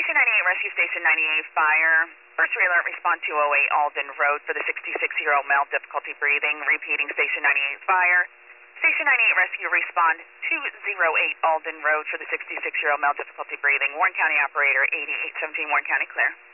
Station 98 Rescue Station 98 Fire. First alert, respond 208 Alden Road for the 66-year-old male, difficulty breathing. Repeating, Station 98 Fire. Station 98 Rescue, respond 208 Alden Road for the 66-year-old male, difficulty breathing. Warren County operator 8817, Warren County clear.